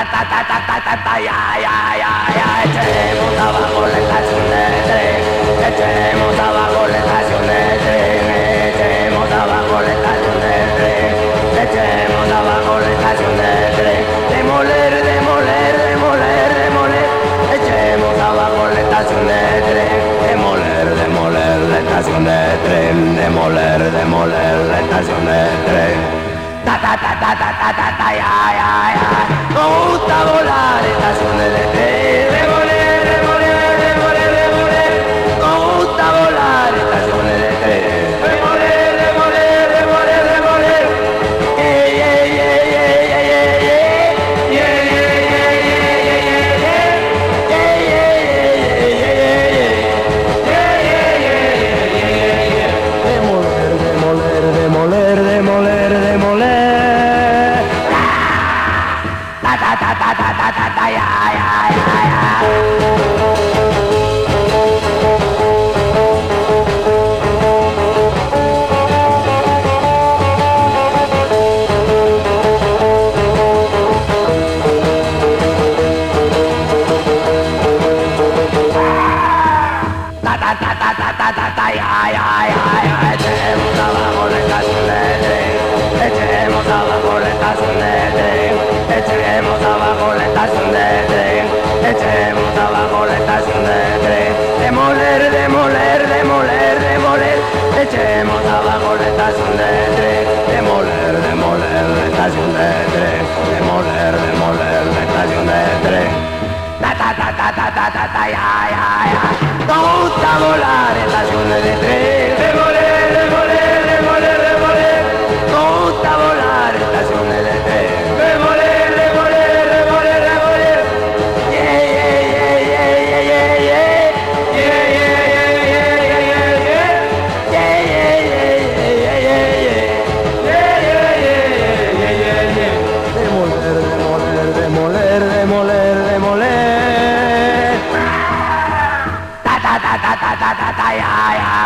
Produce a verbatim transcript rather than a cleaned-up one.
Demoler, demoler la estación de tren. Ta ta ta ta ta ta ta ta ya ya ya. Me gusta volar estaciones de tren. Demoler, demoler, demoler, demoler. Me gusta volar estaciones de tren. Demoler, demoler, demoler, demoler. Yeah yeah yeah yeah yeah yeah yeah. Yeah yeah yeah yeah yeah yeah yeah. Yeah yeah yeah yeah yeah yeah yeah. Demoler, demoler, demoler. Ta ta ta ta ta ta ta ta ya ya ya ya. Ta ta ta ta ta ta ta ta ya ya ya ya. Echemos abajo la estación de tren. Echemos abajo la estación de tren. Echemos abajo la estación de tren. Echemos abajo la estación de tren. Demoler, demoler, demoler, demoler. Echemos abajo la estación de tren. Demoler, demoler la estación de tren. Demoler, demoler la estación de tren. Ta ta ta ta ta ta ta ta ya ya ya. Nos gusta volar estaciones de tren. Demoler, demoler, demoler, demoler. Nos gusta volar estaciones de tren. Demoler, demoler, demoler, demoler. Yeah yeah yeah yeah yeah yeah yeah. Yeah yeah yeah yeah yeah yeah yeah. Yeah yeah yeah yeah yeah yeah yeah. Yeah yeah yeah yeah yeah yeah. Demoler, demoler, demoler, demoler, demoler. Ta ta ta ta ta ta ta ta ya ya.